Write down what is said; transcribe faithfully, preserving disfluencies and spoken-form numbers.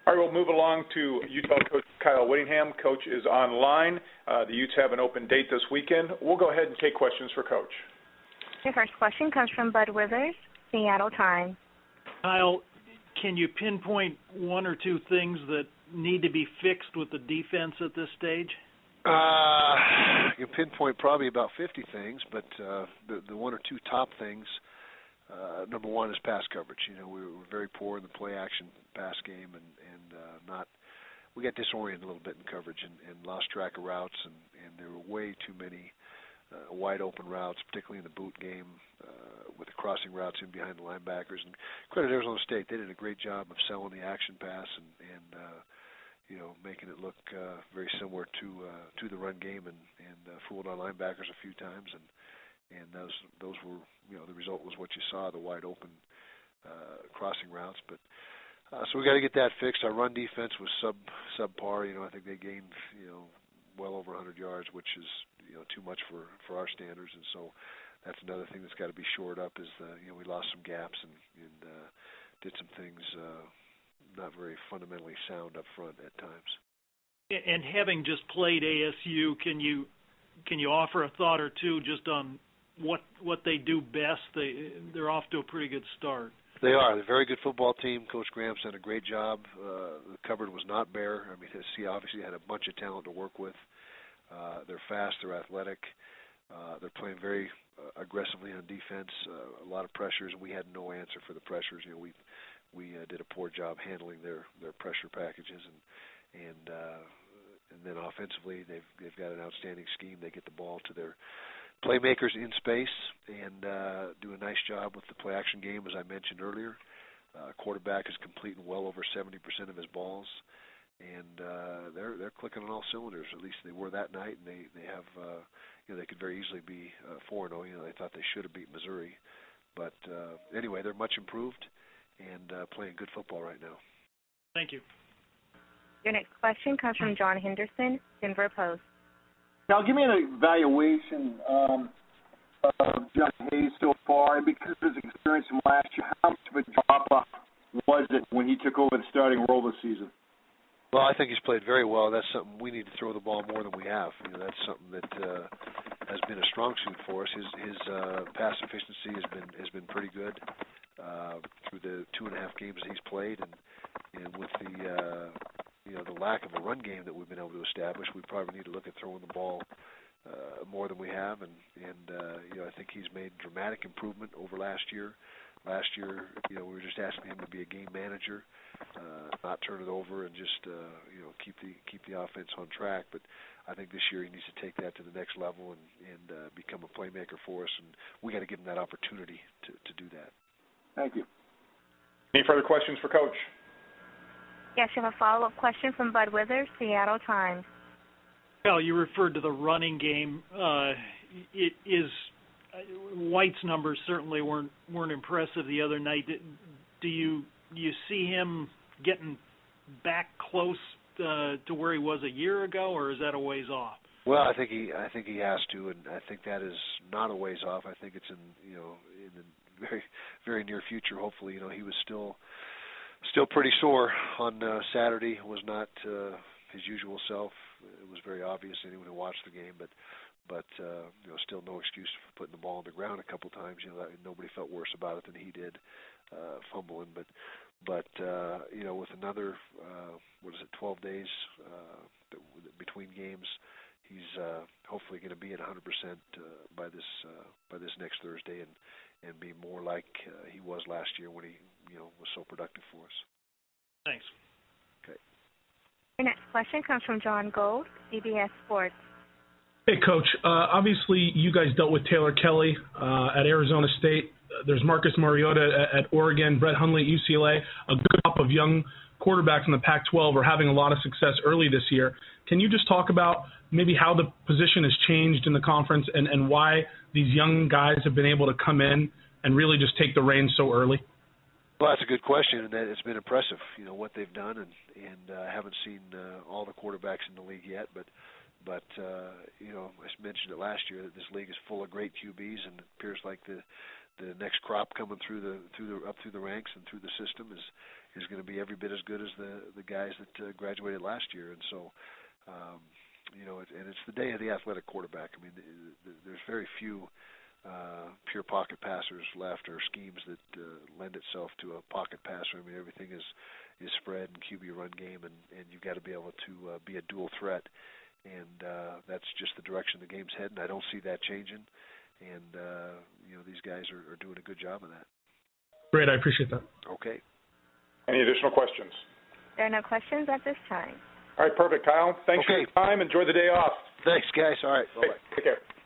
All right, we'll move along to Utah coach Kyle Whittingham. Coach is online. Uh, the Utes have an open date this weekend. We'll go ahead and take questions for Coach. Your first question comes from Bud Withers, Seattle Times. Kyle, can you pinpoint one or two things that need to be fixed with the defense at this stage? Uh, you can pinpoint probably about fifty things, but uh, the, the one or two top things, uh, number one is pass coverage. You know, we were very poor in the play action pass game, and, and uh, not we got disoriented a little bit in coverage and, and lost track of routes, and, and there were way too many uh, wide open routes, particularly in the boot game, uh, with the crossing routes in behind the linebackers. And credit Arizona State, they did a great job of selling the action pass and, and uh, you know, making it look uh, very similar to uh, to the run game, and and uh, fooled our linebackers a few times, and and those those were, you know, the result was what you saw, the wide open uh, crossing routes. But uh, so we got to get that fixed. Our run defense was sub subpar. You know, I think they gained, you know, well over one hundred yards, which is, you know, too much for for our standards, and so that's another thing that's got to be shored up. Is the, you know, we lost some gaps and and uh, did some things Uh, not very fundamentally sound up front at times. And having just played A S U, can you can you offer a thought or two just on what what they do best? They they're off to a pretty good start. They are. They're a very good football team. Coach Graham's done a great job. Uh, the cupboard was not bare. I mean, he obviously had a bunch of talent to work with. Uh, they're fast. They're athletic. Uh, they're playing very uh, aggressively on defense. Uh, a lot of pressures, and we had no answer for the pressures. You know, we we uh, did a poor job handling their, their pressure packages, and and uh, and then offensively, they've they've got an outstanding scheme. They get the ball to their playmakers in space and uh, do a nice job with the play action game, as I mentioned earlier. Uh, quarterback is completing well over seventy percent of his balls, and uh, they're they're clicking on all cylinders. At least they were that night, and they they have uh, you know, they could very easily be uh, four and oh. You know, they thought they should have beat Missouri, but uh, anyway, they're much improved and uh, playing good football right now. Thank you. Your next question comes from John Henderson, Denver Post. Now, give me an evaluation um, of John Hayes so far, and because of his experience from last year, how much of a drop-off was it when he took over the starting role this season? Well, I think he's played very well. That's something we need to throw the ball more than we have. You know, that's something that uh, has been a strong suit for us. His his uh, pass efficiency has been has been pretty good uh, through the two and a half games that he's played, and and with the uh, you know, the lack of a run game that we've been able to establish, we probably need to look at throwing the ball uh, more than we have. And and uh, you know, I think he's made dramatic improvement over last year. Last year, you know, we were just asking him to be a game manager, uh, not turn it over, and just uh, you know, keep the keep the offense on track. But I think this year he needs to take that to the next level and and uh, become a playmaker for us. And we got to give him that opportunity to to do that. Thank you. Any further questions for Coach? Yes, you have a follow-up question from Bud Withers, Seattle Times. Well, you referred to the running game. Uh, it is White's numbers certainly weren't weren't impressive the other night. Do you you see him getting back close uh, to where he was a year ago, or is that a ways off? Well, I think he I think he has to, and I think that is not a ways off. I think it's in you know in the very very near future. Hopefully, you know, he was still still pretty sore on uh, Saturday. Was not uh, his usual self. It was very obvious to anyone who watched the game, but. But uh, you know, still no excuse for putting the ball on the ground a couple times. You know, that, nobody felt worse about it than he did, uh, fumbling. But, but uh, you know, with another uh, what is it, twelve days uh, between games, he's uh, hopefully going to be at one hundred percent uh, by this uh, by this next Thursday, and and be more like uh, he was last year when he you know was so productive for us. Thanks. Okay. Your next question comes from John Gold, C B S Sports. Hey, Coach. Uh, obviously, you guys dealt with Taylor Kelly uh, at Arizona State. There's Marcus Mariota at, at Oregon, Brett Hundley at U C L A. A good crop of young quarterbacks in the Pac twelve are having a lot of success early this year. Can you just talk about maybe how the position has changed in the conference and, and why these young guys have been able to come in and really just take the reins so early? Well, that's a good question, and that it's been impressive, you know, what they've done, and and uh, haven't seen uh, all the quarterbacks in the league yet, but but uh, you know, I mentioned it last year that this league is full of great Q Bs, and it appears like the the next crop coming through the through the up through the ranks and through the system is is going to be every bit as good as the the guys that uh, graduated last year. And so, um, you know, it, and it's the day of the athletic quarterback. I mean, the, the, there's very few uh, pure pocket passers left, or schemes that uh, lend itself to a pocket passer. I mean, everything is is spread and Q B run game, and and you've got to be able to uh, be a dual threat. And uh, that's just the direction the game's heading. I don't see that changing. And, uh, you know, these guys are, are doing a good job of that. Great, I appreciate that. Okay. Any additional questions? There are no questions at this time. All right, perfect, Kyle. Thanks okay. for your time. Enjoy the day off. Thanks, guys. All right. Bye-bye. Hey, take care.